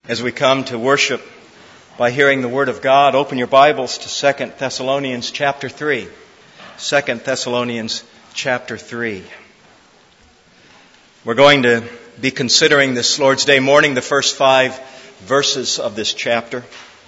As we come to worship by hearing the Word of God, open your Bibles to 2 Thessalonians chapter 3. 2 Thessalonians chapter 3. We're going to be considering this Lord's Day morning the first 5 verses of this chapter.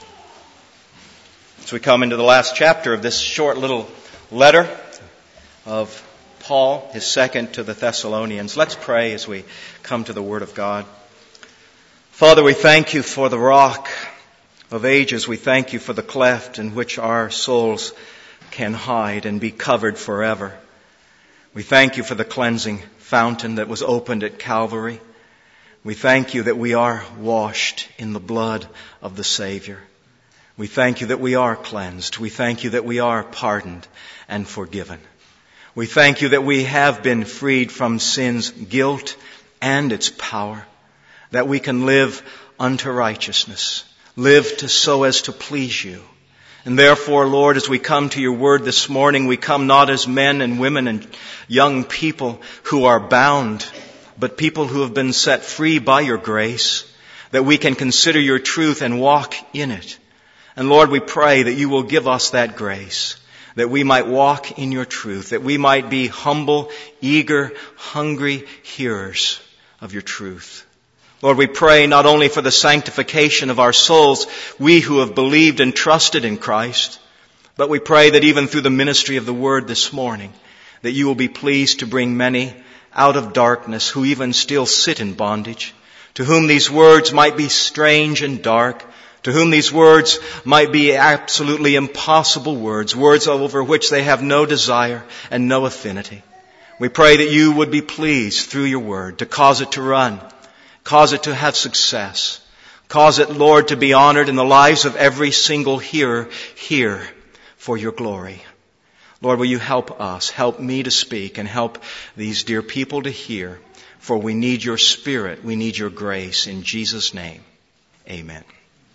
As we come into the last chapter of this short little letter of Paul, his second to the Thessalonians. Let's pray as we come to the Word of God. Father, we thank you for the rock of ages. We thank you for the cleft in which our souls can hide and be covered forever. We thank you for the cleansing fountain that was opened at Calvary. We thank you that we are washed in the blood of the Savior. We thank you that we are cleansed. We thank you that we are pardoned and forgiven. We thank you that we have been freed from sin's guilt and its power, that we can live unto righteousness, live so as to please you. And therefore, Lord, as we come to your word this morning, we come not as men and women and young people who are bound, but people who have been set free by your grace, that we can consider your truth and walk in it. And Lord, we pray that you will give us that grace, that we might walk in your truth, that we might be humble, eager, hungry hearers of your truth. Lord, we pray not only for the sanctification of our souls, we who have believed and trusted in Christ, but we pray that even through the ministry of the Word this morning, that you will be pleased to bring many out of darkness who even still sit in bondage, to whom these words might be strange and dark, to whom these words might be absolutely impossible words, words over which they have no desire and no affinity. We pray that you would be pleased through your word to cause it to run, cause it to have success. Cause it, Lord, to be honored in the lives of every single hearer here for your glory. Lord, will you help us, help me to speak, and help these dear people to hear, for we need your Spirit, we need your grace. In Jesus' name, amen.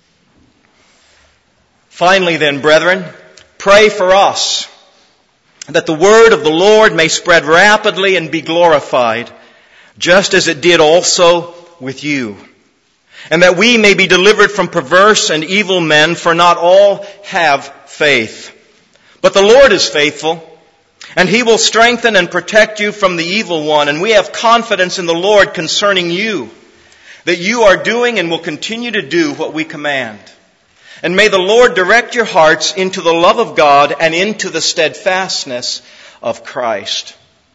Finally then, brethren, pray for us, that the word of the Lord may spread rapidly and be glorified, just as it did also with you, and that we may be delivered from perverse and evil men, for not all have faith. But the Lord is faithful, and he will strengthen and protect you from the evil one. And we have confidence in the Lord concerning you, that you are doing and will continue to do what we command. And may the Lord direct your hearts into the love of God and into the steadfastness of Christ.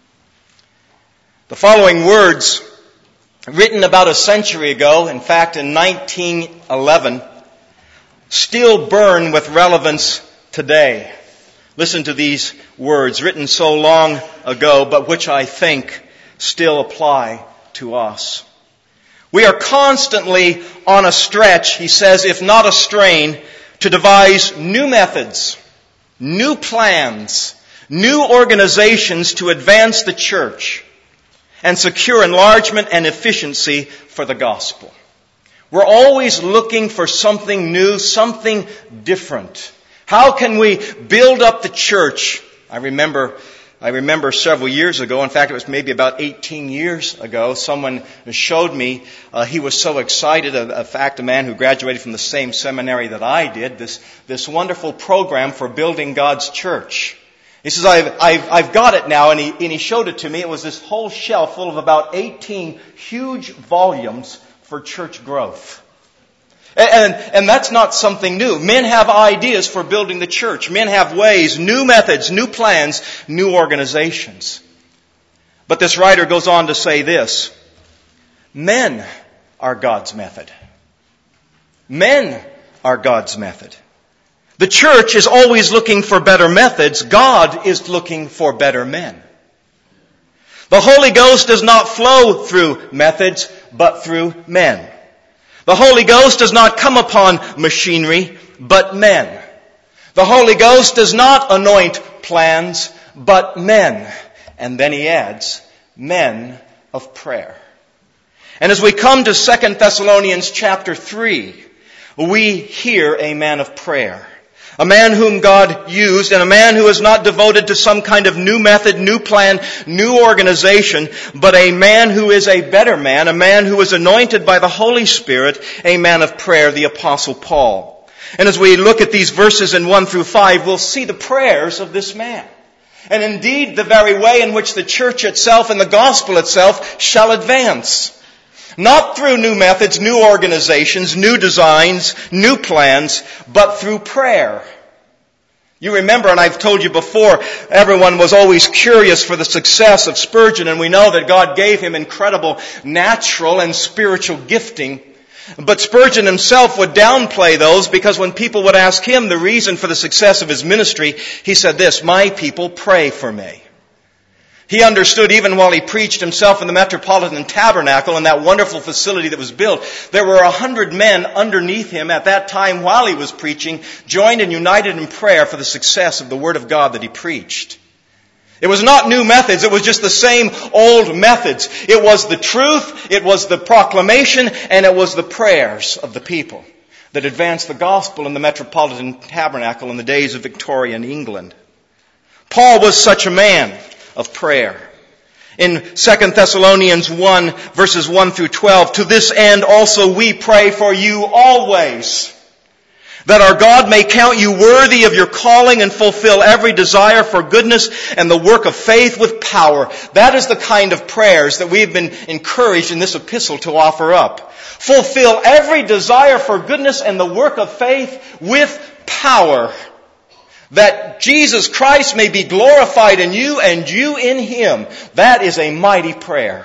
The following words, written about a century ago, in fact in 1911, still burn with relevance today. Listen to these words, written so long ago, but which I think still apply to us. We are constantly on a stretch, he says, if not a strain, to devise new methods, new plans, new organizations to advance the church and secure enlargement and efficiency for the gospel. We're always looking for something new, something different. How can we build up the church? I remember several years ago, in fact it was maybe about 18 years ago, someone showed me, he was so excited, a man who graduated from the same seminary that I did, this wonderful program for building God's church. He says, I've got it now, and he showed it to me. It was this whole shelf full of about 18 huge volumes for church growth. And that's not something new. Men have ideas for building the church. Men have ways, new methods, new plans, new organizations. But this writer goes on to say this: men are God's method. Men are God's method. The church is always looking for better methods. God is looking for better men. The Holy Ghost does not flow through methods, but through men. The Holy Ghost does not come upon machinery, but men. The Holy Ghost does not anoint plans, but men. And then he adds, men of prayer. And as we come to 2 Thessalonians chapter 3, we hear a man of prayer. A man whom God used, and a man who is not devoted to some kind of new method, new plan, new organization, but a man who is a better man, a man who is anointed by the Holy Spirit, a man of prayer, the Apostle Paul. And as we look at these verses in 1 through 5, we'll see the prayers of this man. And indeed, the very way in which the church itself and the gospel itself shall advance. Not through new methods, new organizations, new designs, new plans, but through prayer. You remember, and I've told you before, everyone was always curious for the success of Spurgeon, and we know that God gave him incredible natural and spiritual gifting. But Spurgeon himself would downplay those, because when people would ask him the reason for the success of his ministry, he said this: "My people pray for me." He understood, even while he preached himself in the Metropolitan Tabernacle, in that wonderful facility that was built, there were 100 men underneath him at that time while he was preaching, joined and united in prayer for the success of the Word of God that he preached. It was not new methods, it was just the same old methods. It was the truth, it was the proclamation, and it was the prayers of the people that advanced the gospel in the Metropolitan Tabernacle in the days of Victorian England. Paul was such a man of prayer. In 2 Thessalonians 1, verses 1 through 12, "To this end also we pray for you always, that our God may count you worthy of your calling and fulfill every desire for goodness and the work of faith with power." That is the kind of prayers that we've been encouraged in this epistle to offer up. Fulfill every desire for goodness and the work of faith with power, that Jesus Christ may be glorified in you and you in Him. That is a mighty prayer.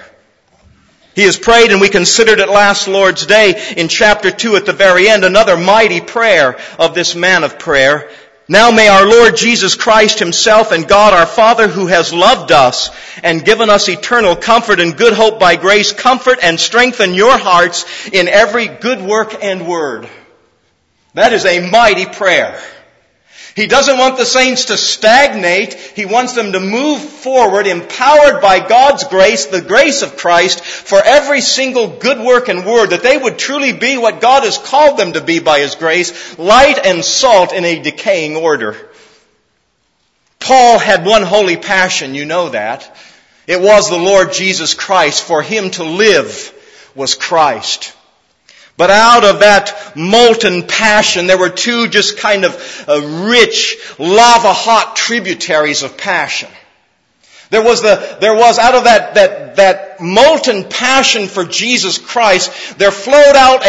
He has prayed, and we considered it last Lord's Day in chapter 2 at the very end, another mighty prayer of this man of prayer. "Now may our Lord Jesus Christ Himself and God our Father, who has loved us and given us eternal comfort and good hope by grace, comfort and strengthen your hearts in every good work and word." That is a mighty prayer. He doesn't want the saints to stagnate. He wants them to move forward, empowered by God's grace, the grace of Christ, for every single good work and word, that they would truly be what God has called them to be by His grace, light and salt in a decaying order. Paul had one holy passion, you know that. It was the Lord Jesus Christ. For him to live was Christ. But out of that molten passion, there were two just kind of rich, lava-hot tributaries of passion. There was out of that molten passion for Jesus Christ, there flowed out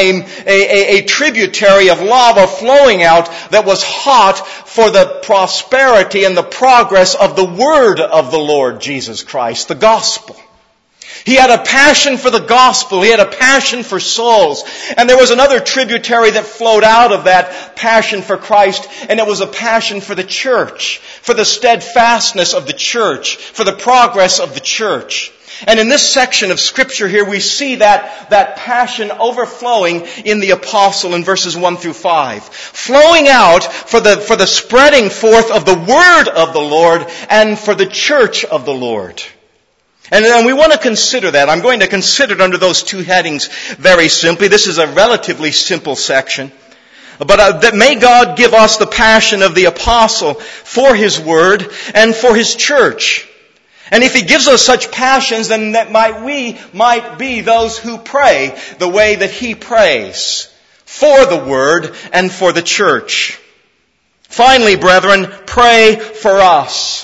a tributary of lava flowing out that was hot for the prosperity and the progress of the Word of the Lord Jesus Christ, the gospel. He had a passion for the gospel. He had a passion for souls. And there was another tributary that flowed out of that passion for Christ, and it was a passion for the church, for the steadfastness of the church, for the progress of the church. And in this section of Scripture here, we see that passion overflowing in the apostle in verses 1 through 5. Flowing out for the spreading forth of the word of the Lord and for the church of the Lord. And we want to consider that. I'm going to consider it under those two headings very simply. This is a relatively simple section. But that may God give us the passion of the apostle for His word and for His church. And if He gives us such passions, then we might be those who pray the way that He prays, for the word and for the church. Finally, brethren, pray for us.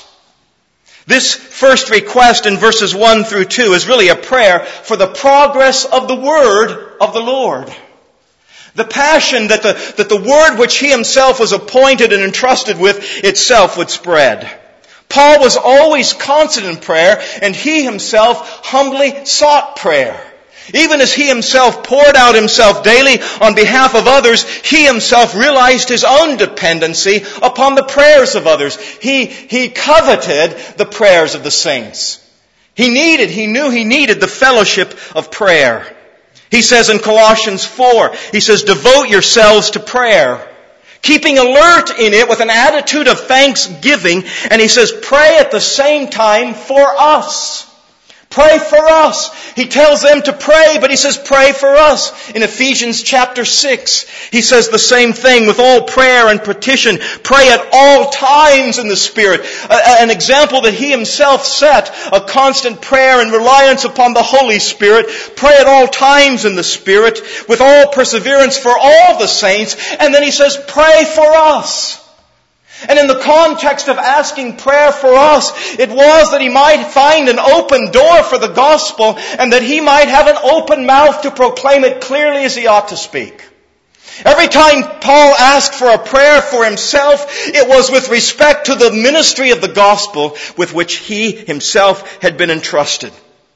This first request in verses 1 through 2 is really a prayer for the progress of the word of the Lord. The passion that the word which He Himself was appointed and entrusted with itself would spread. Paul was always constant in prayer, and he himself humbly sought prayer. Even as he himself poured out himself daily on behalf of others, he himself realized his own dependency upon the prayers of others. He coveted the prayers of the saints. He knew he needed the fellowship of prayer. He says in Colossians 4, he says, "Devote yourselves to prayer, keeping alert in it with an attitude of thanksgiving." And he says, "Pray at the same time for us." Pray for us. He tells them to pray, but he says, pray for us. In Ephesians chapter 6, he says the same thing, with all prayer and petition. Pray at all times in the Spirit. An example that he himself set, a constant prayer and reliance upon the Holy Spirit. Pray at all times in the Spirit, with all perseverance for all the saints. And then he says, pray for us. And in the context of asking prayer for us, it was that he might find an open door for the gospel and that he might have an open mouth to proclaim it clearly as he ought to speak. Every time Paul asked for a prayer for himself, it was with respect to the ministry of the gospel with which he himself had been entrusted.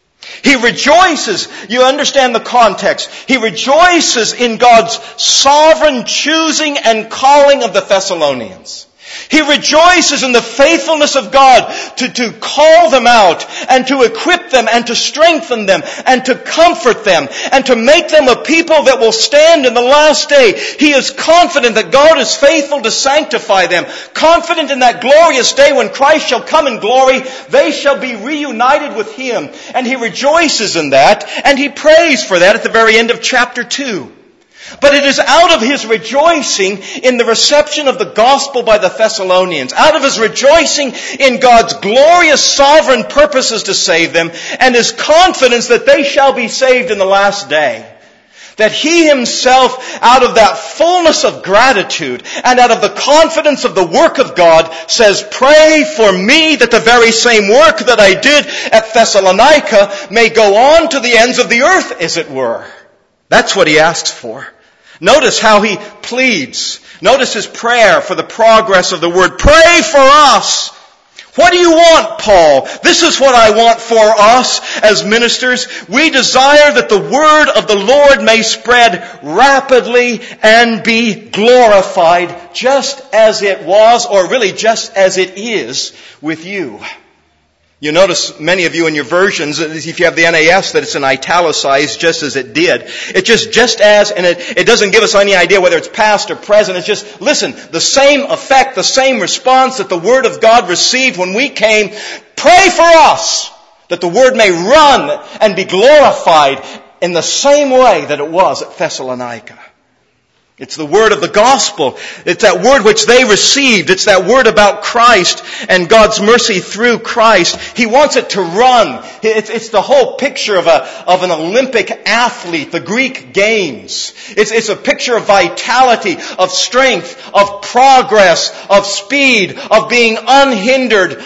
He rejoices, you understand the context, he rejoices in God's sovereign choosing and calling of the Thessalonians. He rejoices in the faithfulness of God to call them out and to equip them and to strengthen them and to comfort them and to make them a people that will stand in the last day. He is confident that God is faithful to sanctify them, confident in that glorious day when Christ shall come in glory, they shall be reunited with Him. And he rejoices in that, and he prays for that at the very end of chapter 2. But it is out of his rejoicing in the reception of the gospel by the Thessalonians, out of his rejoicing in God's glorious sovereign purposes to save them, and his confidence that they shall be saved in the last day, that he himself, out of that fullness of gratitude and out of the confidence of the work of God, says, pray for me that the very same work that I did at Thessalonica may go on to the ends of the earth, as it were. That's what he asks for. Notice how he pleads. Notice his prayer for the progress of the word. Pray for us. What do you want, Paul? This is what I want for us as ministers. We desire that the word of the Lord may spread rapidly and be glorified, just as it was, or really just as it is with you. You notice, many of you in your versions, if you have the NAS, that it's in italicized, just as it did. It's just as, and it doesn't give us any idea whether it's past or present. It's just, listen, the same effect, the same response that the Word of God received when we came. Pray for us, that the Word may run and be glorified in the same way that it was at Thessalonica. It's the word of the gospel. It's that word which they received. It's that word about Christ and God's mercy through Christ. He wants it to run. It's the whole picture of an Olympic athlete, the Greek games. It's a picture of vitality, of strength, of progress, of speed, of being unhindered,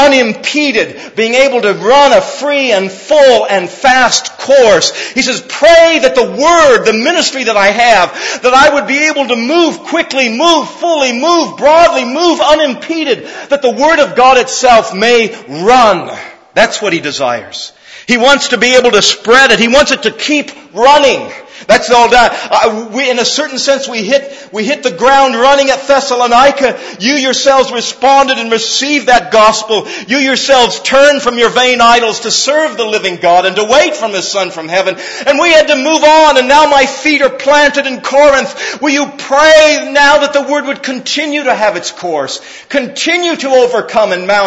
unimpeded, being able to run a free and full and fast course. He says, pray that the word, the ministry that I have, that I would be able to move quickly, move fully, move broadly, move unimpeded, that the Word of God itself may run. That's what he desires. He wants to be able to spread it. He wants it to keep running. That's all that. In a certain sense, we hit the ground running at Thessalonica. You yourselves responded and received that gospel. You yourselves turned from your vain idols to serve the living God and to wait from His Son from heaven. And we had to move on, and now my feet are planted in Corinth. Will you pray now that the Word would continue to have its course, continue to overcome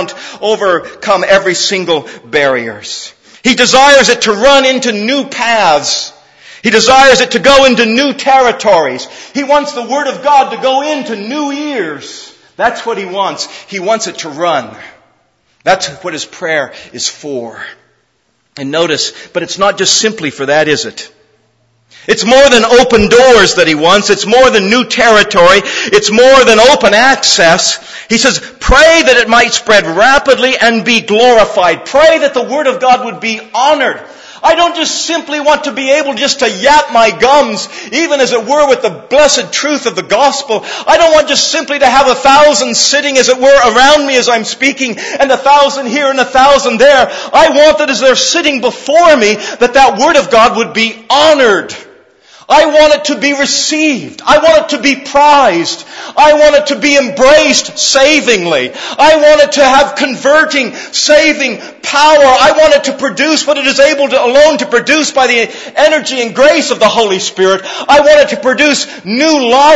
every single barriers. He desires it to run into new paths. He desires it to go into new territories. He wants the Word of God to go into new ears. That's what he wants. He wants it to run. That's what his prayer is for. And notice, but it's not just simply for that, is it? It's more than open doors that he wants. It's more than new territory. It's more than open access. He says, pray that it might spread rapidly and be glorified. Pray that the Word of God would be honored. I don't just simply want to be able just to yap my gums, even as it were with the blessed truth of the gospel. I don't want just simply to have 1,000 sitting, as it were, around me as I'm speaking, and 1,000 here and 1,000 there. I want that as they're sitting before me, that Word of God would be honored. I want it to be received. I want it to be prized. I want it to be embraced savingly. I want it to have converting, saving power. I want it to produce what it is able to alone to produce by the energy and grace of the Holy Spirit. I want it to produce new life.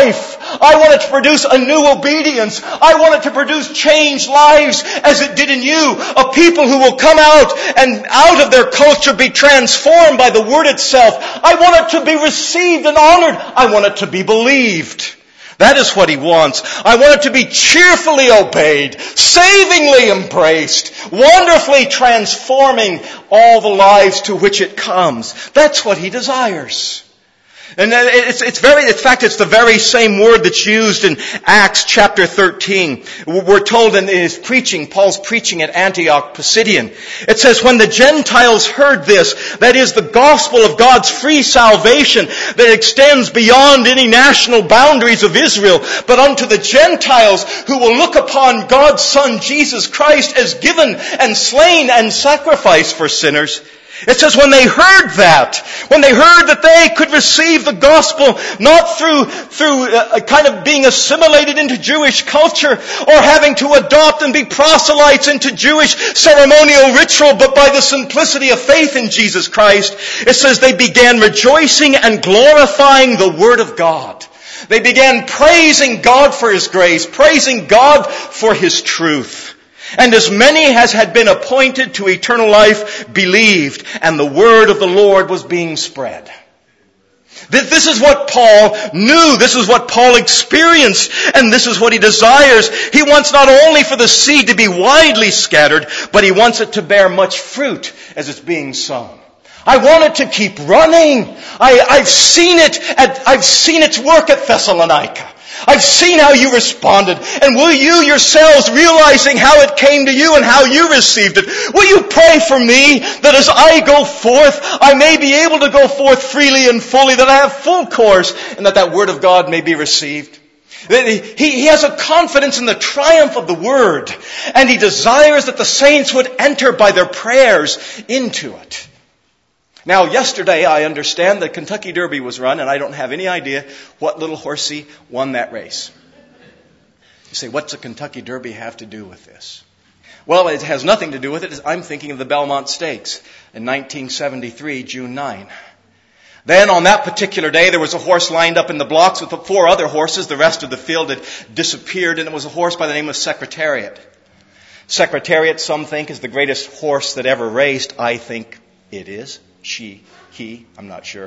I want it to produce a new obedience. I want it to produce changed lives as it did in you. A people who will come out and out of their culture be transformed by the Word itself. I want it to be received and honored. I want it to be believed. That is what He wants. I want it to be cheerfully obeyed, savingly embraced, wonderfully transforming all the lives to which it comes. That's what He desires. And it's the very same word that's used in Acts chapter 13. We're told in his preaching, Paul's preaching at Antioch Pisidian. It says, when the Gentiles heard this, that is the gospel of God's free salvation that extends beyond any national boundaries of Israel, but unto the Gentiles who will look upon God's Son Jesus Christ as given and slain and sacrificed for sinners. It says when they heard that they could receive the gospel not through kind of being assimilated into Jewish culture or having to adopt and be proselytes into Jewish ceremonial ritual, but by the simplicity of faith in Jesus Christ, it says they began rejoicing and glorifying the Word of God. They began praising God for His grace, praising God for His truth. And as many as had been appointed to eternal life believed, and the word of the Lord was being spread. This is what Paul knew. This is what Paul experienced. And this is what he desires. He wants not only for the seed to be widely scattered, but he wants it to bear much fruit as it's being sown. I want it to keep running. I've seen its work at Thessalonica. I've seen how you responded. And will you yourselves, realizing how it came to you and how you received it, will you pray for me that as I go forth, I may be able to go forth freely and fully, that I have full course, and that Word of God may be received? He has a confidence in the triumph of the Word, and he desires that the saints would enter by their prayers into it. Now, yesterday, I understand the Kentucky Derby was run, and I don't have any idea what little horsey won that race. You say, what's the Kentucky Derby have to do with this? Well, it has nothing to do with it. I'm thinking of the Belmont Stakes in 1973, June 9. Then, on that particular day, there was a horse lined up in the blocks with 4 other horses. The rest of the field had disappeared, and it was a horse by the name of Secretariat. Secretariat, some think, is the greatest horse that ever raced. I think it is. He, I'm not sure.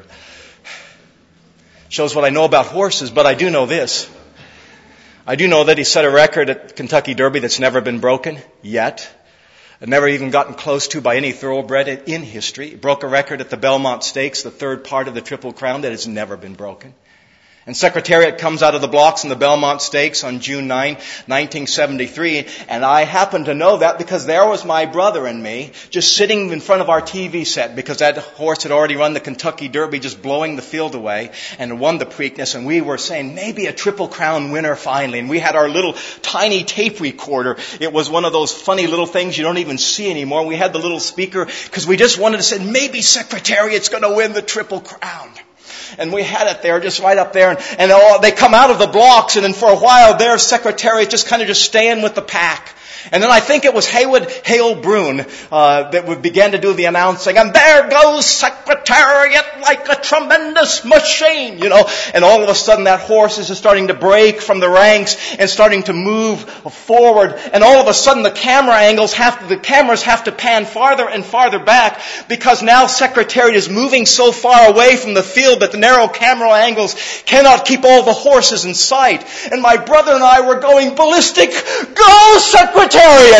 Shows what I know about horses, but I do know this. I do know that he set a record at Kentucky Derby that's never been broken yet. Never even gotten close to by any thoroughbred in history. He broke a record at the Belmont Stakes, the 3rd part of the Triple Crown, that has never been broken. And Secretariat comes out of the blocks in the Belmont Stakes on June 9, 1973. And I happen to know that because there was my brother and me just sitting in front of our TV set, because that horse had already run the Kentucky Derby, just blowing the field away, and won the Preakness. And we were saying, maybe a Triple Crown winner finally. And we had our little tiny tape recorder. It was one of those funny little things you don't even see anymore. We had the little speaker because we just wanted to say, maybe Secretariat's going to win the Triple Crown. And we had it there, just right up there. And they come out of the blocks, and then for a while there, Secretariat just kind of just staying with the pack. And then I think it was Haywood Hale Broon that began to do the announcing. And there goes Secretariat like a tremendous machine, And all of a sudden that horse is just starting to break from the ranks and starting to move forward. And all of a sudden the cameras have to pan farther and farther back, because now Secretariat is moving so far away from the field that the narrow camera angles cannot keep all the horses in sight. And my brother and I were going ballistic. Go, Secretariat!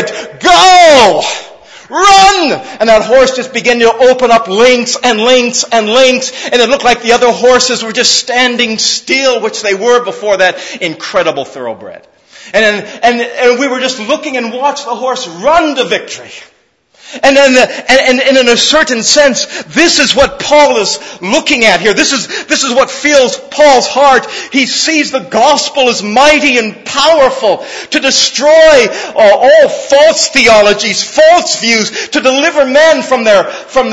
Go! Run! And that horse just began to open up links and links and links, and it looked like the other horses were just standing still, which they were before that incredible thoroughbred. And we were just looking and watched the horse run to victory. And in a certain sense, this is what Paul is looking at here. This is what fills Paul's heart. He sees the gospel as mighty and powerful to destroy all false theologies, false views, to deliver men from their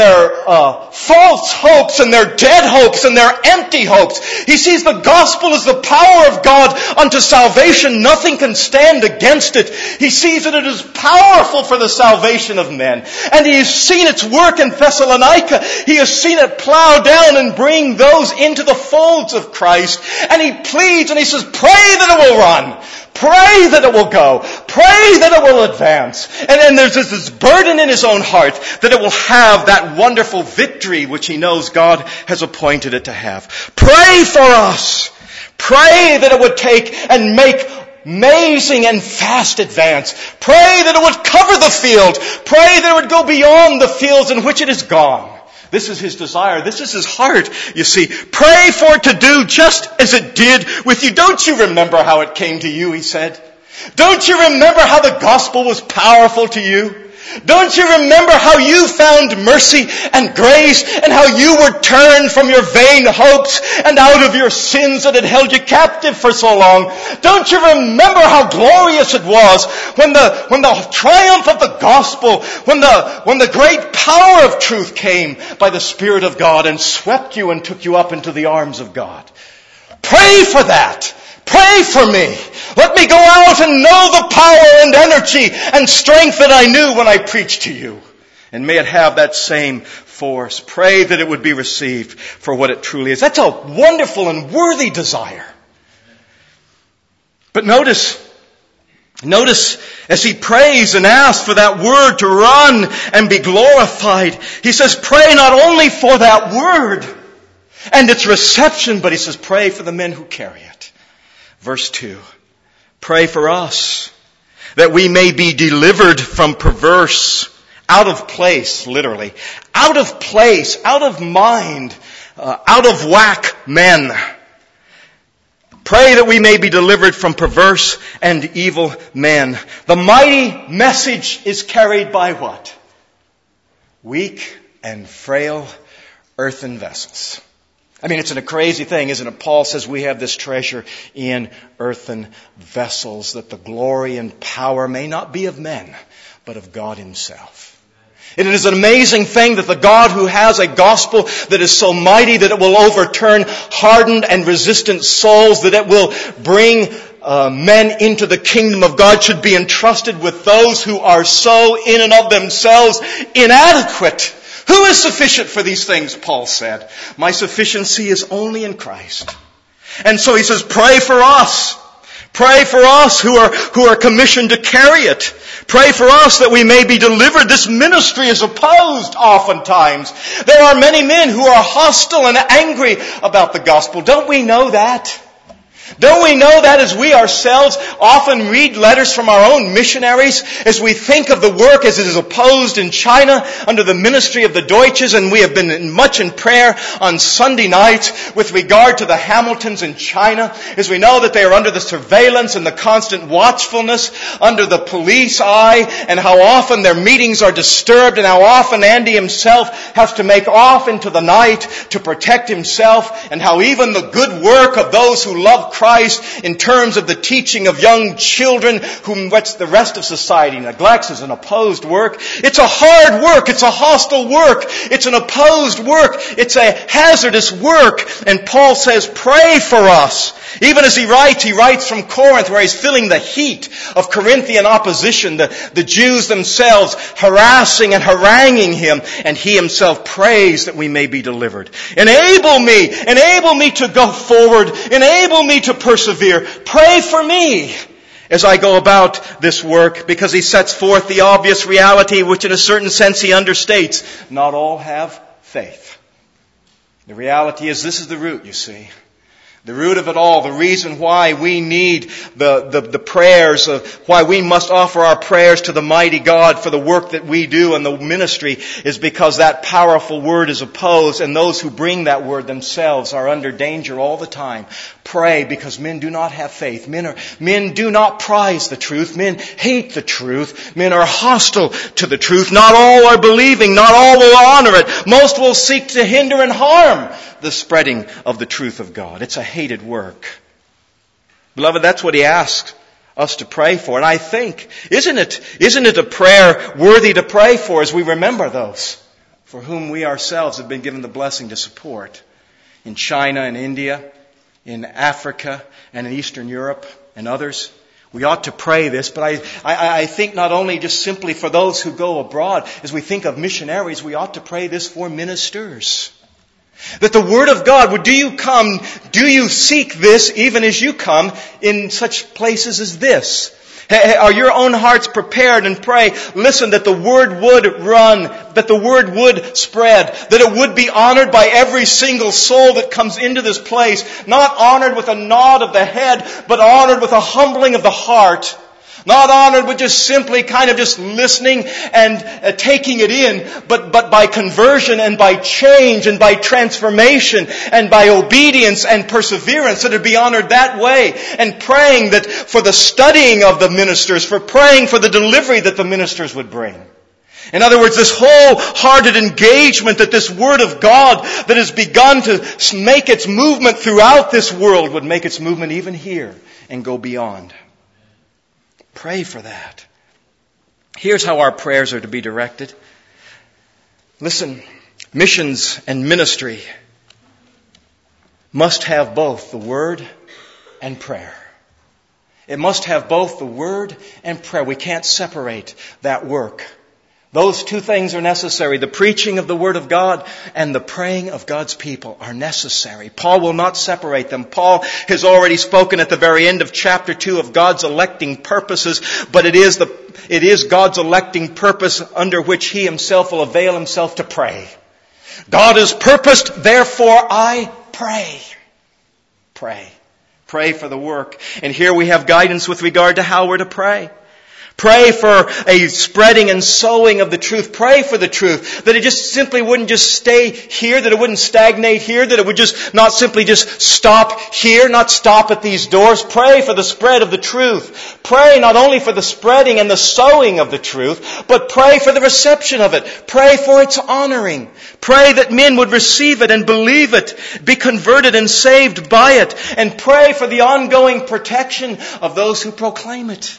false hopes and their dead hopes and their empty hopes. He sees the gospel as the power of God unto salvation. Nothing can stand against it. He sees that it is powerful for the salvation of men. And he has seen its work in Thessalonica. He has seen it plow down and bring those into the folds of Christ. And he pleads and he says, pray that it will run. Pray that it will go. Pray that it will advance. And then there's this burden in his own heart that it will have that wonderful victory which he knows God has appointed it to have. Pray for us. Pray that it would take and make amazing and fast advance. Pray that it would cover the field. Pray that it would go beyond the fields in which it is gone. This is his desire. This is his heart, you see. Pray for it to do just as it did with you. Don't you remember how it came to you, he said? Don't you remember how the gospel was powerful to you? Don't you remember how you found mercy and grace and how you were turned from your vain hopes and out of your sins that had held you captive for so long? Don't you remember how glorious it was when the triumph of the gospel, when the great power of truth came by the Spirit of God and swept you and took you up into the arms of God? Pray for that. Pray for me. Let me go out and know the power and energy and strength that I knew when I preached to you. And may it have that same force. Pray that it would be received for what it truly is. That's a wonderful and worthy desire. But notice as he prays and asks for that word to run and be glorified, he says, pray not only for that word and its reception, but he says, pray for the men who carry it. Verse 2, pray for us that we may be delivered from perverse, out of place, literally, out of place, out of mind, out of whack men. Pray that we may be delivered from perverse and evil men. The mighty message is carried by what? Weak and frail earthen vessels. I mean, it's a crazy thing, isn't it? Paul says we have this treasure in earthen vessels, that the glory and power may not be of men, but of God Himself. And it is an amazing thing that the God who has a gospel that is so mighty that it will overturn hardened and resistant souls, that it will bring men into the kingdom of God, should be entrusted with those who are so in and of themselves inadequate. Who is sufficient for these things, Paul said. My sufficiency is only in Christ. And so he says, pray for us. Pray for us who are commissioned to carry it. Pray for us that we may be delivered. This ministry is opposed oftentimes. There are many men who are hostile and angry about the gospel. Don't we know that? Don't we know that as we ourselves often read letters from our own missionaries, as we think of the work as it is opposed in China under the ministry of the Deutsches, and we have been much in prayer on Sunday nights with regard to the Hamiltons in China, as we know that they are under the surveillance and the constant watchfulness under the police eye, and how often their meetings are disturbed, and how often Andy himself has to make off into the night to protect himself, and how even the good work of those who love Christ in terms of the teaching of young children whom the rest of society neglects is an opposed work. It's a hard work. It's a hostile work. It's an opposed work. It's a hazardous work. And Paul says, pray for us. Even as he writes from Corinth, where he's feeling the heat of Corinthian opposition, the Jews themselves harassing and haranguing him, and he himself prays that we may be delivered. Enable me to go forward. Enable me to persevere. Pray for me as I go about this work, because he sets forth the obvious reality, which in a certain sense he understates. Not all have faith. The reality is, this is the root, you see. The root of it all, the reason why we need the prayers, why we must offer our prayers to the mighty God for the work that we do in the ministry, is because that powerful word is opposed, and those who bring that word themselves are under danger all the time. Pray, because men do not have faith. Men do not prize the truth. Men hate the truth. Men are hostile to the truth. Not all are believing. Not all will honor it. Most will seek to hinder and harm the spreading of the truth of God. It's a hated work. Beloved, that's what he asks us to pray for. And I think, isn't it a prayer worthy to pray for as we remember those for whom we ourselves have been given the blessing to support in China and India, in Africa and in Eastern Europe and others? We ought to pray this, but I think not only just simply for those who go abroad. As we think of missionaries, we ought to pray this for ministers. That the Word of God, do you seek this even as you come in such places as this? Are your own hearts prepared and pray, listen, that the Word would run, that the Word would spread, that it would be honored by every single soul that comes into this place, not honored with a nod of the head, but honored with a humbling of the heart. Not honored with just simply kind of just listening and taking it in, but by conversion and by change and by transformation and by obedience and perseverance, that it be honored that way. And praying that for the studying of the ministers, for praying for the delivery that the ministers would bring. In other words, this wholehearted engagement that this Word of God that has begun to make its movement throughout this world would make its movement even here and go beyond. Pray for that. Here's how our prayers are to be directed. Listen, missions and ministry must have both the Word and prayer. It must have both the Word and prayer. We can't separate that work. Those two things are necessary. The preaching of the Word of God and the praying of God's people are necessary. Paul will not separate them. Paul has already spoken at the very end of chapter 2 of God's electing purposes, but it is God's electing purpose under which he himself will avail himself to pray. God has purposed, therefore I pray. Pray. Pray for the work. And here we have guidance with regard to how we're to pray. Pray for a spreading and sowing of the truth. Pray for the truth. That it just simply wouldn't just stay here, that it wouldn't stagnate here, that it would just not simply just stop here, not stop at these doors. Pray for the spread of the truth. Pray not only for the spreading and the sowing of the truth, but pray for the reception of it. Pray for its honoring. Pray that men would receive it and believe it, be converted and saved by it. And pray for the ongoing protection of those who proclaim it.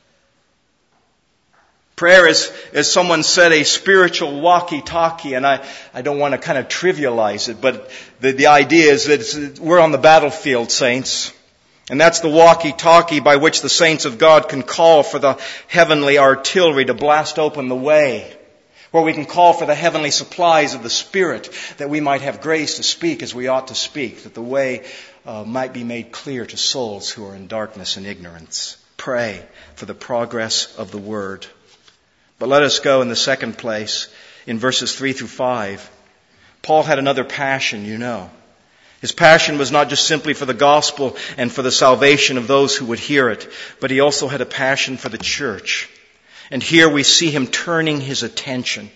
Prayer is, as someone said, a spiritual walkie-talkie, and I don't want to kind of trivialize it, but the idea is that we're on the battlefield, saints. And that's the walkie-talkie by which the saints of God can call for the heavenly artillery to blast open the way, where we can call for the heavenly supplies of the Spirit, that we might have grace to speak as we ought to speak, that the way might be made clear to souls who are in darkness and ignorance. Pray for the progress of the Word. But let us go in the second place, in verses 3 through 5. Paul had another passion, you know. His passion was not just simply for the gospel and for the salvation of those who would hear it, but he also had a passion for the church. And here we see him turning his attention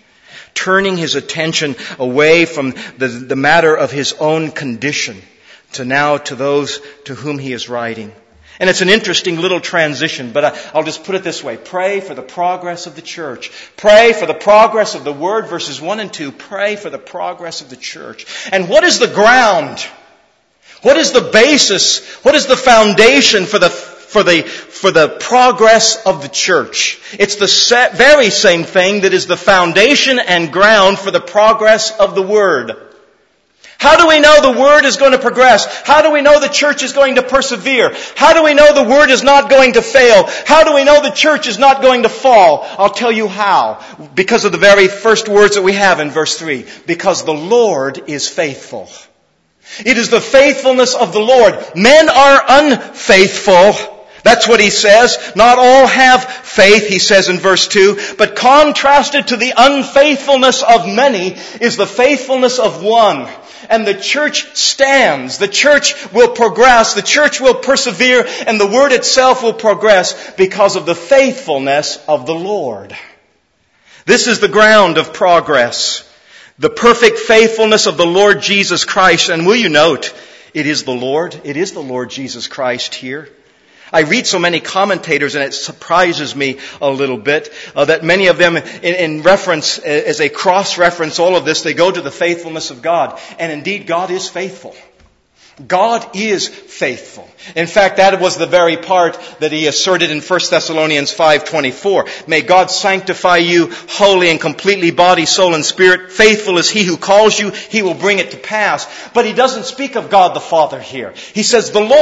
away from the matter of his own condition to those to whom he is writing. And it's an interesting little transition, but I'll just put it this way. Pray for the progress of the church. Pray for the progress of the Word, verses 1 and 2. Pray for the progress of the church. And what is the ground? What is the basis? What is the foundation for the progress of the church? It's the very same thing that is the foundation and ground for the progress of the Word. How do we know the Word is going to progress? How do we know the church is going to persevere? How do we know the Word is not going to fail? How do we know the church is not going to fall? I'll tell you how. Because of the very first words that we have in verse 3. Because the Lord is faithful. It is the faithfulness of the Lord. Men are unfaithful. That's what he says. Not all have faith, he says in verse 2. But contrasted to the unfaithfulness of many is the faithfulness of one. And the church stands. The church will progress. The church will persevere. And the Word itself will progress because of the faithfulness of the Lord. This is the ground of progress. The perfect faithfulness of the Lord Jesus Christ. And will you note, it is the Lord Jesus Christ here. I read so many commentators, and it surprises me a little bit that many of them, in reference, as a cross-reference all of this, they go to the faithfulness of God. And indeed, God is faithful. God is faithful. In fact, that was the very part that he asserted in 1 Thessalonians 5:24. May God sanctify you wholly and completely, body, soul, and spirit. Faithful is he who calls you. He will bring it to pass. But he doesn't speak of God the Father here. He says, the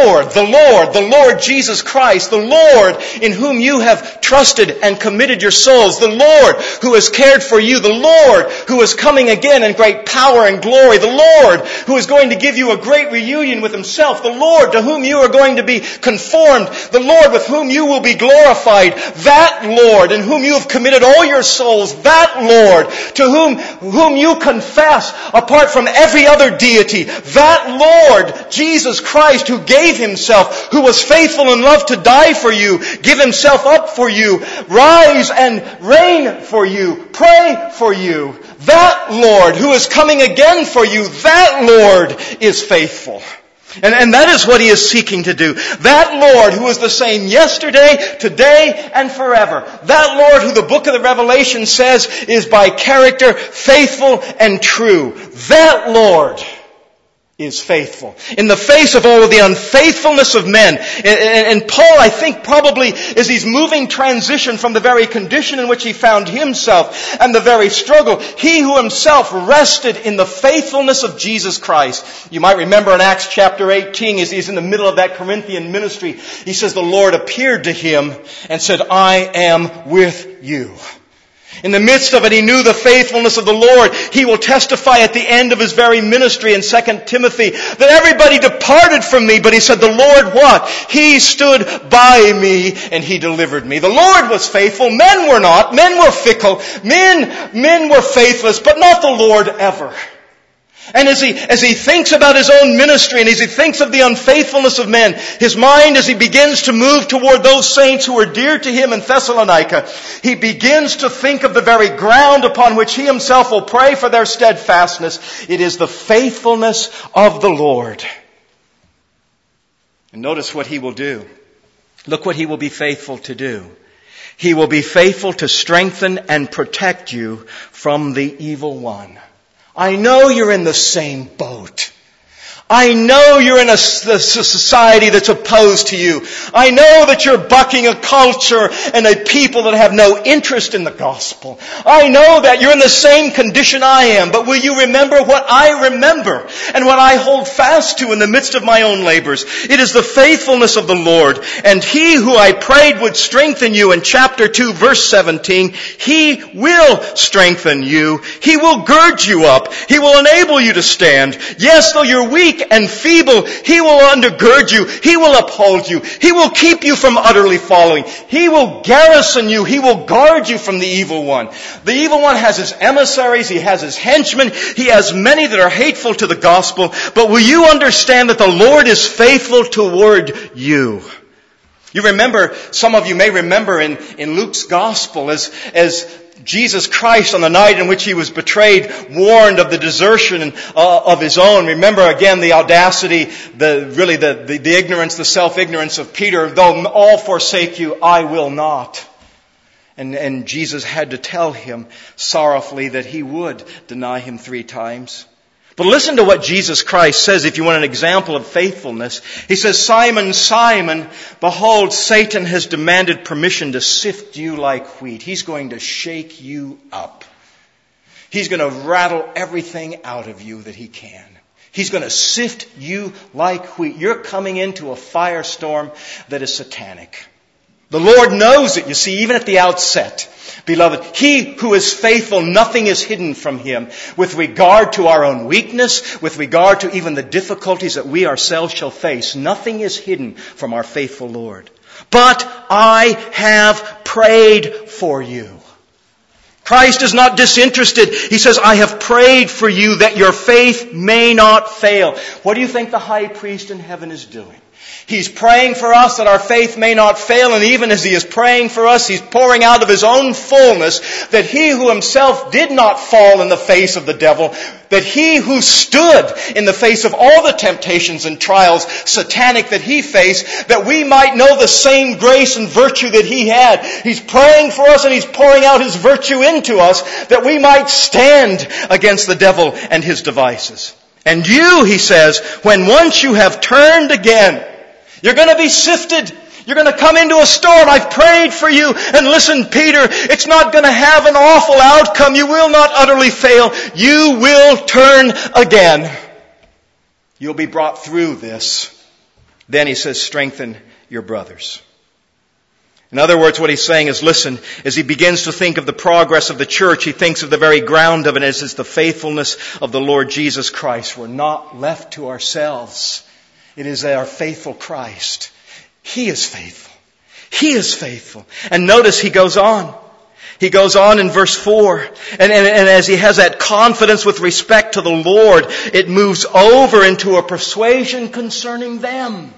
Lord Jesus Christ, the Lord in whom you have trusted and committed your souls, the Lord who has cared for you, the Lord who is coming again in great power and glory, the Lord who is going to give you a great reunion with himself, the Lord to whom you are going to be conformed, the Lord with whom you will be glorified, that Lord in whom you have committed all your souls, that Lord to whom you confess apart from every other deity, that Lord Jesus Christ who gave himself, who was faithful and loved to die for you, give himself up for you, rise and reign for you, pray for you, that Lord who is coming again for you, that Lord is faithful. And that is what he is seeking to do. That Lord who is the same yesterday, today, and forever. That Lord who the book of the Revelation says is by character faithful and true. That Lord is faithful. In the face of all of the unfaithfulness of men. And Paul, I think, probably is he's moving transition from the very condition in which he found himself and the very struggle. He who himself rested in the faithfulness of Jesus Christ. You might remember in Acts chapter 18, as he's in the middle of that Corinthian ministry, he says the Lord appeared to him and said, I am with you. In the midst of it, he knew the faithfulness of the Lord. He will testify at the end of his very ministry in 2 Timothy that everybody departed from me, but he said, the Lord what? He stood by me and he delivered me. The Lord was faithful. Men were not. Men were fickle. Men were faithless, but not the Lord ever. And as he thinks about his own ministry and as he thinks of the unfaithfulness of men, his mind, as he begins to move toward those saints who are dear to him in Thessalonica, he begins to think of the very ground upon which he himself will pray for their steadfastness. It is the faithfulness of the Lord. And notice what he will do. Look what he will be faithful to do. He will be faithful to strengthen and protect you from the evil one. I know you're in the same boat. I know you're in a society that's opposed to you. I know that you're bucking a culture and a people that have no interest in the gospel. I know that you're in the same condition I am. But will you remember what I remember and what I hold fast to in the midst of my own labors? It is the faithfulness of the Lord. And he who I prayed would strengthen you in chapter 2 verse 17, he will strengthen you. He will gird you up. He will enable you to stand. Yes, though you're weak and feeble, he will undergird you. He will uphold you. He will keep you from utterly falling. He will garrison you. He will guard you from the evil one. The evil one has his emissaries. He has his henchmen. He has many that are hateful to the gospel. But will you understand that the Lord is faithful toward you? You remember, some of you may remember in Luke's gospel as Jesus Christ on the night in which he was betrayed warned of the desertion of his own. Remember again the audacity, the ignorance, the self-ignorance of Peter. Though all forsake you, I will not. And Jesus had to tell him sorrowfully that he would deny him 3 times. But listen to what Jesus Christ says if you want an example of faithfulness. He says, Simon, Simon, behold, Satan has demanded permission to sift you like wheat. He's going to shake you up. He's going to rattle everything out of you that he can. He's going to sift you like wheat. You're coming into a firestorm that is satanic. The Lord knows it, you see, even at the outset. Beloved, he who is faithful, nothing is hidden from him. With regard to our own weakness, with regard to even the difficulties that we ourselves shall face, nothing is hidden from our faithful Lord. But I have prayed for you. Christ is not disinterested. He says, I have prayed for you that your faith may not fail. What do you think the high priest in heaven is doing? He's praying for us that our faith may not fail, and even as he is praying for us, he's pouring out of his own fullness that he who himself did not fall in the face of the devil, that he who stood in the face of all the temptations and trials satanic that he faced, that we might know the same grace and virtue that he had. He's praying for us and he's pouring out his virtue into us that we might stand against the devil and his devices. And you, he says, when once you have turned again, you're going to be sifted. You're going to come into a storm. I've prayed for you. And listen, Peter, it's not going to have an awful outcome. You will not utterly fail. You will turn again. You'll be brought through this. Then he says, strengthen your brothers. In other words, what he's saying is, listen, as he begins to think of the progress of the church, he thinks of the very ground of it as the faithfulness of the Lord Jesus Christ. We're not left to ourselves. It is our faithful Christ. He is faithful. He is faithful. And notice he goes on. He goes on in verse 4. And as he has that confidence with respect to the Lord, it moves over into a persuasion concerning them.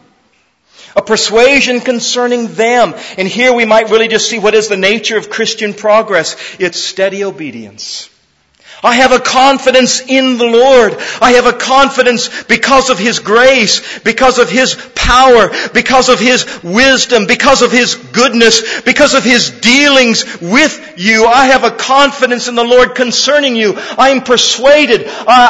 A persuasion concerning them. And here we might really just see what is the nature of Christian progress. It's steady obedience. I have a confidence in the Lord. I have a confidence because of His grace, because of His power, because of His wisdom, because of His goodness, because of His dealings with you. I have a confidence in the Lord concerning you. I am persuaded.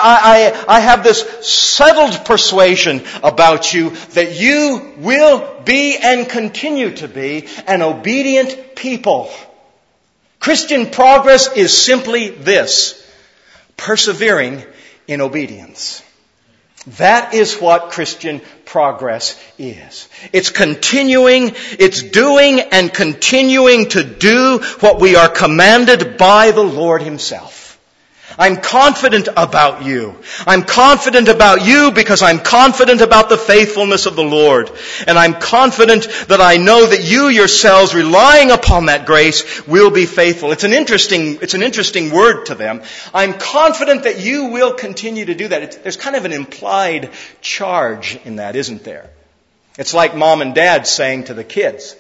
I have this settled persuasion about you that you will be and continue to be an obedient people. Christian progress is simply this: persevering in obedience. That is what Christian progress is. It's continuing, it's doing and continuing to do what we are commanded by the Lord Himself. I'm confident about you. I'm confident about you because I'm confident about the faithfulness of the Lord. And I'm confident that I know that you yourselves, relying upon that grace, will be faithful. It's an interesting word to them. I'm confident that you will continue to do that. There's kind of an implied charge in that, isn't there? It's like mom and dad saying to the kids,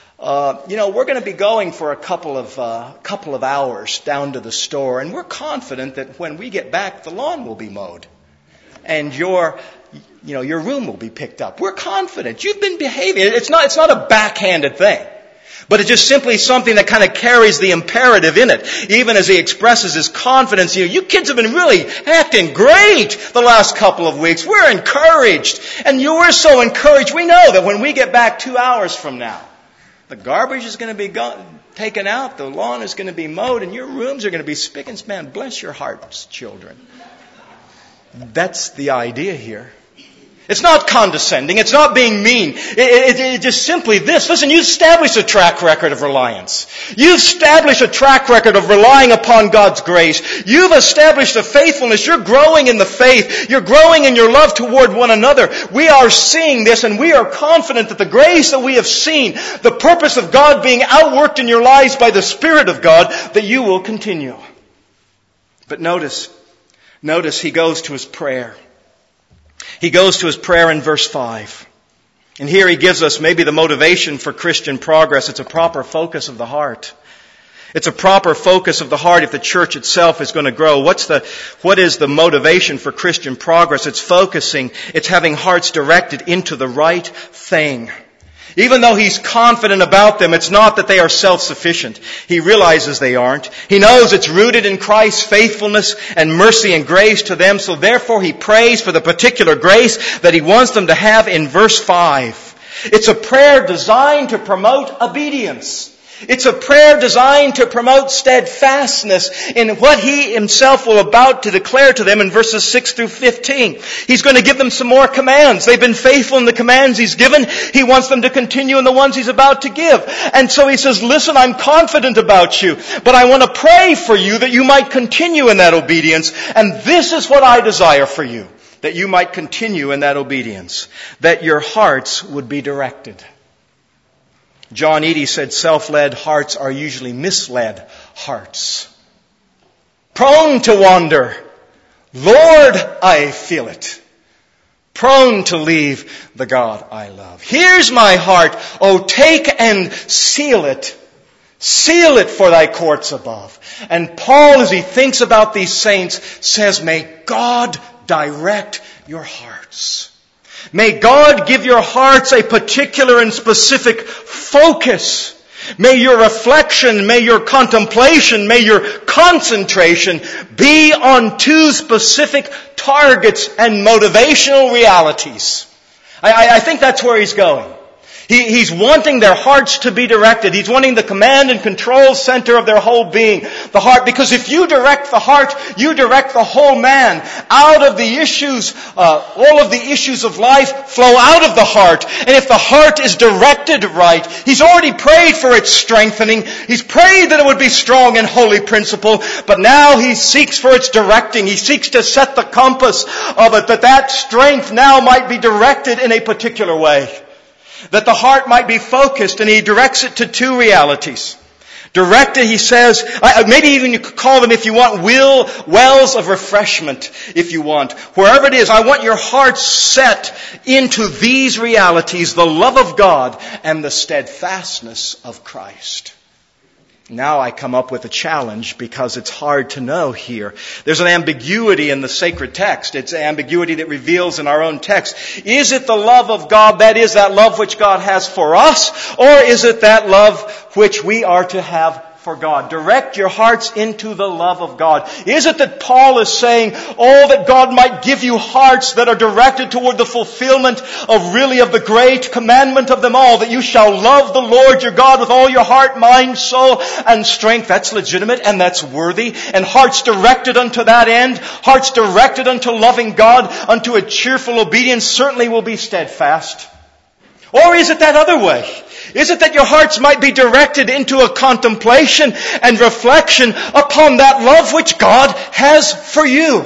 we're going to be going for a couple of hours down to the store, and we're confident that when we get back, the lawn will be mowed, and your room will be picked up. We're confident. You've been behaving. It's not a backhanded thing, but it's just simply something that kind of carries the imperative in it. Even as he expresses his confidence, you kids have been really acting great the last couple of weeks. We're encouraged, and we're so encouraged. We know that when we get back 2 hours from now, the garbage is going to be taken out, the lawn is going to be mowed, and your rooms are going to be spick and span. Bless your hearts, children. That's the idea here. It's not condescending. It's not being mean. It's just simply this. Listen, you've established a track record of reliance. You've established a track record of relying upon God's grace. You've established a faithfulness. You're growing in the faith. You're growing in your love toward one another. We are seeing this, and we are confident that the grace that we have seen, the purpose of God being outworked in your lives by the Spirit of God, that you will continue. But notice he goes to his prayer. He goes to his prayer in verse 5. And here he gives us maybe the motivation for Christian progress. It's a proper focus of the heart. It's a proper focus of the heart if the church itself is going to grow. What is the motivation for Christian progress? It's focusing. It's having hearts directed into the right thing. Even though he's confident about them, it's not that they are self-sufficient. He realizes they aren't. He knows it's rooted in Christ's faithfulness and mercy and grace to them. So therefore he prays for the particular grace that he wants them to have in verse 5. It's a prayer designed to promote obedience. It's a prayer designed to promote steadfastness in what he himself will about to declare to them in verses 6 through 15. He's going to give them some more commands. They've been faithful in the commands he's given. He wants them to continue in the ones he's about to give. And so he says, listen, I'm confident about you, but I want to pray for you that you might continue in that obedience. And this is what I desire for you, that you might continue in that obedience, that your hearts would be directed. John Eadie said self-led hearts are usually misled hearts. Prone to wander. Lord, I feel it. Prone to leave the God I love. Here's my heart. Oh, take and seal it. Seal it for thy courts above. And Paul, as he thinks about these saints, says, may God direct your hearts. May God give your hearts a particular and specific focus. May your reflection, may your contemplation, may your concentration be on two specific targets and motivational realities. I think that's where he's going. He's wanting their hearts to be directed. He's wanting the command and control center of their whole being, the heart. Because if you direct the heart, you direct the whole man. Out of the issues, all of the issues of life flow out of the heart. And if the heart is directed right, he's already prayed for its strengthening. He's prayed that it would be strong and holy principle. But now he seeks for its directing. He seeks to set the compass of it, that strength now might be directed in a particular way. That the heart might be focused, and he directs it to two realities. Directed, he says, maybe even you could call them, if you want, wells of refreshment, if you want. Wherever it is, I want your heart set into these realities, the love of God and the steadfastness of Christ. Now I come up with a challenge because it's hard to know here. There's an ambiguity in the sacred text. It's an ambiguity that reveals in our own text. Is it the love of God, that is, that love which God has for us, or is it that love which we are to have for God? Direct your hearts into the love of God. Is it that Paul is saying, that God might give you hearts that are directed toward the fulfillment of the great commandment of them all, that you shall love the Lord your God with all your heart, mind, soul, and strength? That's legitimate and that's worthy. And hearts directed unto that end, hearts directed unto loving God, unto a cheerful obedience, certainly will be steadfast. Or is it that other way? Is it that your hearts might be directed into a contemplation and reflection upon that love which God has for you?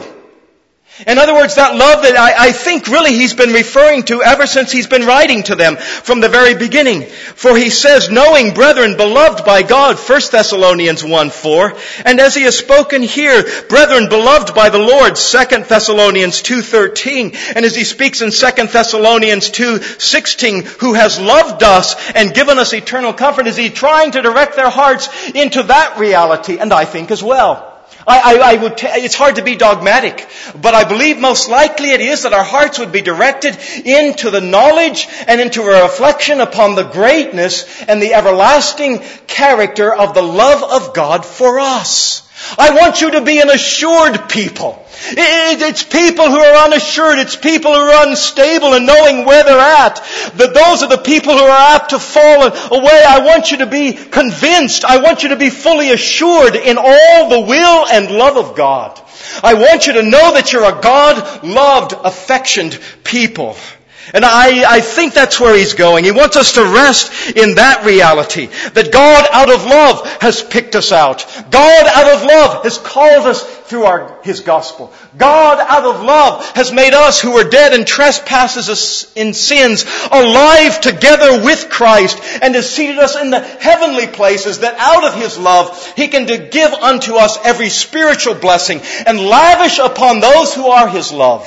In other words, that love that I think really he's been referring to ever since he's been writing to them from the very beginning. For he says, knowing, brethren, beloved by God, 1 Thessalonians 1:4. And as he has spoken here, brethren, beloved by the Lord, 2 Thessalonians 2:13. And as he speaks in 2 Thessalonians 2:16, who has loved us and given us eternal comfort, is he trying to direct their hearts into that reality? And I think as well. It's hard to be dogmatic, but I believe most likely it is that our hearts would be directed into the knowledge and into a reflection upon the greatness and the everlasting character of the love of God for us. I want you to be an assured people. It's people who are unassured. It's people who are unstable in knowing where they're at. Those are the people who are apt to fall away. I want you to be convinced. I want you to be fully assured in all the will and love of God. I want you to know that you're a God-loved, affectioned people. And I think that's where he's going. He wants us to rest in that reality. That God out of love has picked us out. God out of love has called us through His gospel. God out of love has made us who were dead in trespasses in sins alive together with Christ and has seated us in the heavenly places, that out of His love He can give unto us every spiritual blessing and lavish upon those who are His love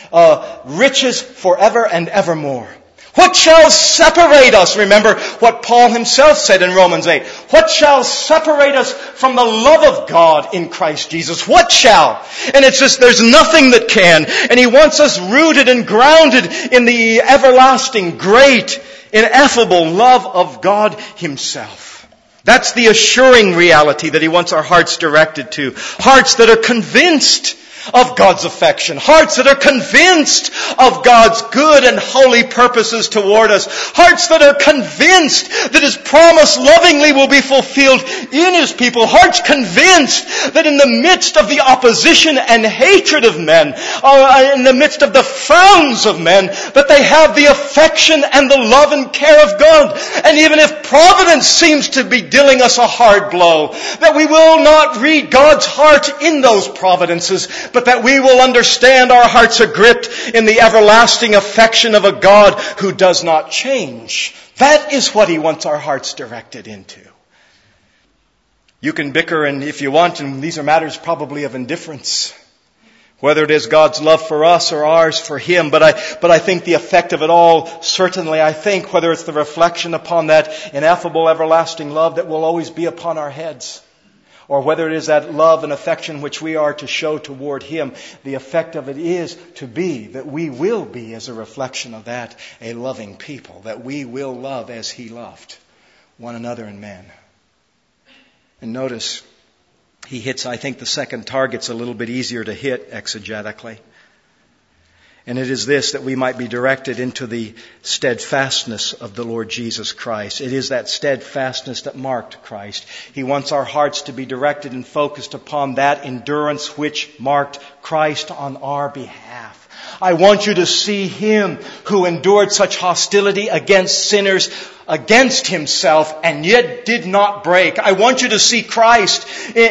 riches forever and evermore. What shall separate us? Remember what Paul himself said in Romans 8. What shall separate us from the love of God in Christ Jesus? What shall? And it's just, there's nothing that can. And he wants us rooted and grounded in the everlasting, great, ineffable love of God Himself. That's the assuring reality that he wants our hearts directed to. Hearts that are convinced of God's affection. Hearts that are convinced of God's good and holy purposes toward us. Hearts that are convinced that His promise lovingly will be fulfilled in His people. Hearts convinced that in the midst of the opposition and hatred of men, in the midst of the frowns of men, that they have the affection and the love and care of God. And even if providence seems to be dealing us a hard blow, that we will not read God's heart in those providences, but that we will understand our hearts are gripped in the everlasting affection of a God who does not change. That is what He wants our hearts directed into. You can bicker, and if you want, and these are matters probably of indifference, whether it is God's love for us or ours for Him. But I think the effect of it all, certainly I think, whether it's the reflection upon that ineffable everlasting love that will always be upon our heads, or whether it is that love and affection which we are to show toward Him, the effect of it is to be that we will be, as a reflection of that, a loving people, that we will love as He loved. one another and men. And notice, he hits, I think the second target's a little bit easier to hit exegetically. And it is this, that we might be directed into the steadfastness of the Lord Jesus Christ. It is that steadfastness that marked Christ. He wants our hearts to be directed and focused upon that endurance which marked Christ on our behalf. I want you to see Him who endured such hostility against sinners, against Himself, and yet did not break. I want you to see Christ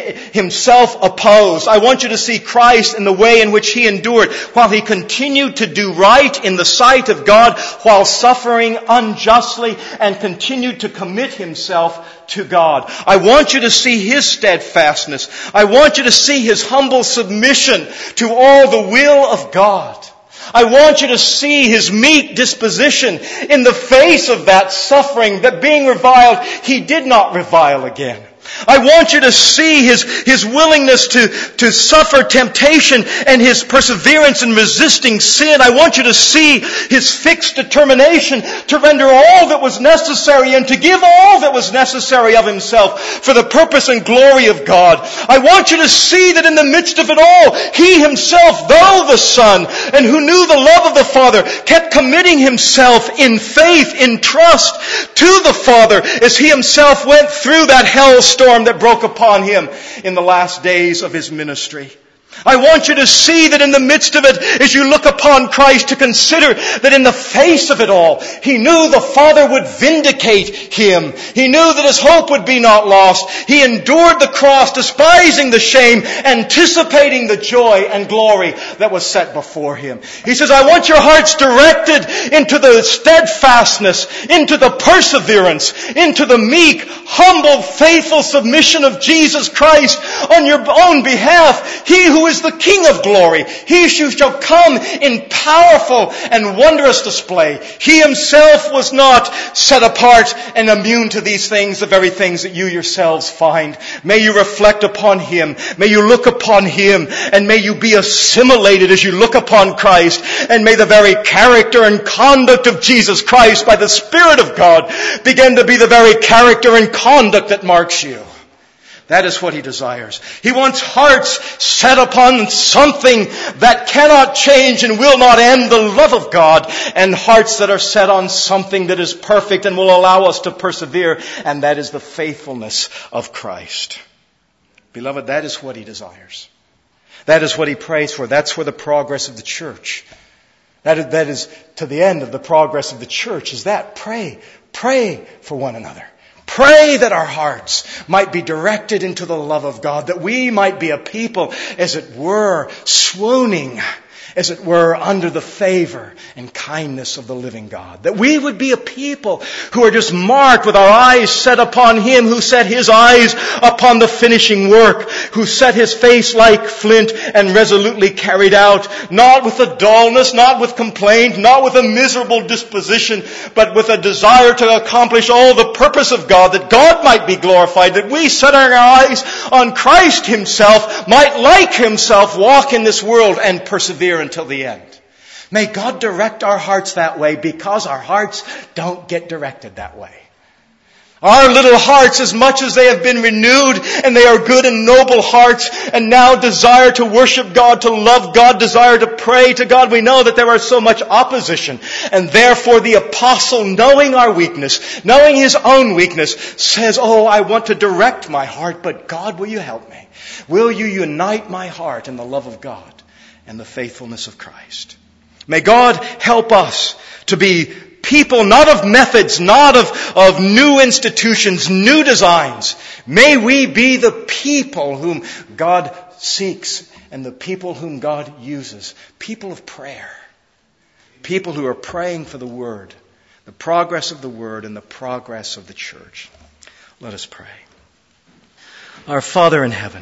Himself opposed. I want you to see Christ in the way in which He endured while He continued to do right in the sight of God while suffering unjustly and continued to commit Himself to God. I want you to see His steadfastness. I want you to see His humble submission to all the will of God. I want you to see His meek disposition in the face of that suffering, that being reviled, He did not revile again. I want you to see His willingness to suffer temptation and His perseverance in resisting sin. I want you to see His fixed determination to render all that was necessary and to give all that was necessary of Himself for the purpose and glory of God. I want you to see that in the midst of it all, He Himself, though the Son, and who knew the love of the Father, kept committing Himself in faith, in trust to the Father as He Himself went through that hell storm that broke upon Him in the last days of His ministry. I want you to see that in the midst of it, as you look upon Christ, to consider that in the face of it all, He knew the Father would vindicate Him. He knew that His hope would be not lost. He endured the cross, despising the shame, anticipating the joy and glory that was set before Him. He says, I want your hearts directed into the steadfastness, into the perseverance, into the meek, humble, faithful submission of Jesus Christ on your own behalf. He who is the King of glory. He who shall come in powerful and wondrous display. He Himself was not set apart and immune to these things, the very things that you yourselves find. May you reflect upon Him. May you look upon Him. And may you be assimilated as you look upon Christ. And may the very character and conduct of Jesus Christ by the Spirit of God begin to be the very character and conduct that marks you. That is what He desires. He wants hearts set upon something that cannot change and will not end, the love of God, and hearts that are set on something that is perfect and will allow us to persevere, and that is the faithfulness of Christ. Beloved, that is what He desires. That is what He prays for. That's for the progress of the church. That is to the end of the progress of the church, is that. Pray for one another. Pray that our hearts might be directed into the love of God, that we might be a people, as it were, swooning, as it were, under the favor and kindness of the living God. That we would be a people who are just marked with our eyes set upon Him who set His eyes upon the finishing work, who set His face like flint and resolutely carried out, not with a dullness, not with complaint, not with a miserable disposition, but with a desire to accomplish all the purpose of God, that God might be glorified, that we, setting our eyes on Christ Himself, might like Himself walk in this world and persevere until the end. May God direct our hearts that way, because our hearts don't get directed that way. Our little hearts, as much as they have been renewed and they are good and noble hearts and now desire to worship God, to love God, desire to pray to God, we know that there is so much opposition. And therefore the apostle, knowing our weakness, knowing his own weakness, says, oh, I want to direct my heart, but God, will you help me? Will you unite my heart in the love of God and the faithfulness of Christ? May God help us to be people not of methods, not of new institutions, new designs. May we be the people whom God seeks and the people whom God uses. People of prayer. People who are praying for the Word, the progress of the Word and the progress of the church. Let us pray. Our Father in heaven,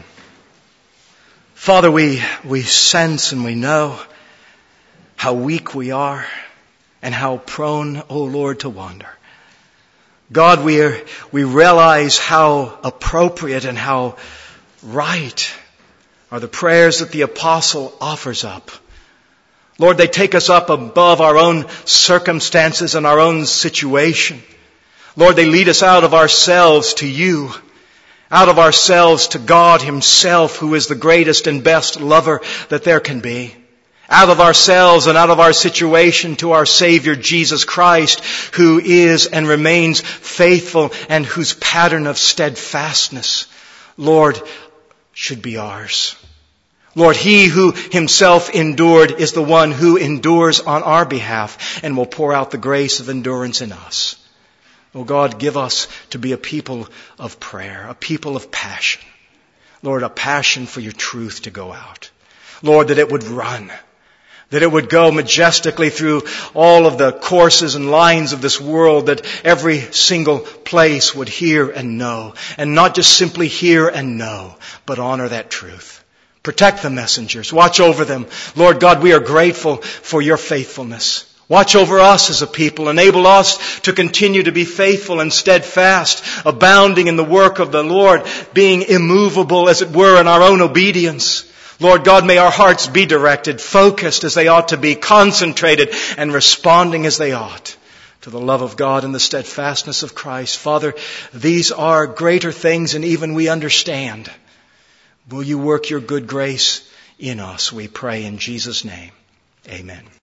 Father, we sense and we know how weak we are and how prone, O Lord, to wander. God, we realize how appropriate and how right are the prayers that the apostle offers up. Lord, they take us up above our own circumstances and our own situation. Lord, they lead us out of ourselves to you, out of ourselves to God Himself, who is the greatest and best lover that there can be. Out of ourselves and out of our situation to our Savior Jesus Christ, who is and remains faithful and whose pattern of steadfastness, Lord, should be ours. Lord, He who Himself endured is the one who endures on our behalf and will pour out the grace of endurance in us. Oh God, give us to be a people of prayer, a people of passion. Lord, a passion for your truth to go out. Lord, that it would run, that it would go majestically through all of the courses and lines of this world, that every single place would hear and know, and not just simply hear and know, but honor that truth. Protect the messengers. Watch over them. Lord God, we are grateful for your faithfulness. Watch over us as a people. Enable us to continue to be faithful and steadfast, abounding in the work of the Lord, being immovable, as it were, in our own obedience. Lord God, may our hearts be directed, focused as they ought to be, concentrated and responding as they ought to the love of God and the steadfastness of Christ. Father, these are greater things than even we understand. Will you work your good grace in us, we pray in Jesus' name. Amen.